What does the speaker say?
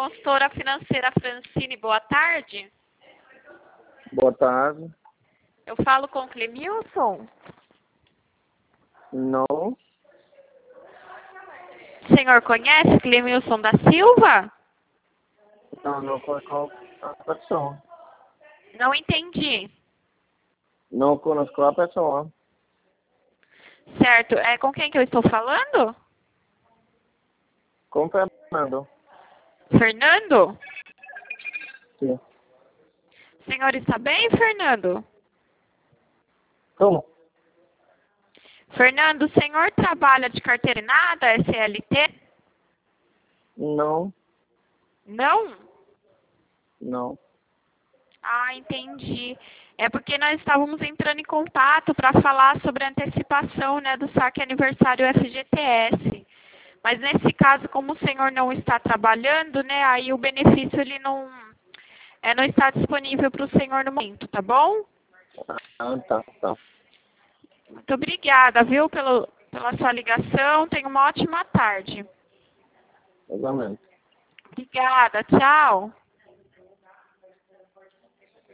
consultora financeira Francine, boa tarde. Boa tarde. Eu falo com Clemilson. Não, O senhor conhece Clemilson da Silva? não conheço a pessoa. Não entendi. Não conheço a pessoa. Certo. É com quem que eu estou falando? Com Fernando. Fernando? Sim. O senhor está bem, Fernando? Como? Fernando, o senhor trabalha de carteira assinada, SLT? Não, Não? não. Ah, entendi. É porque nós estávamos entrando em contato para falar sobre a antecipação, né, do saque aniversário FGTS. Mas nesse caso, como o senhor não está trabalhando, né, aí o benefício ele não está disponível para o senhor no momento, tá bom? Ah, tá. Muito obrigada, viu, pela sua ligação. Tenha uma ótima tarde. Exatamente. Obrigada, tchau.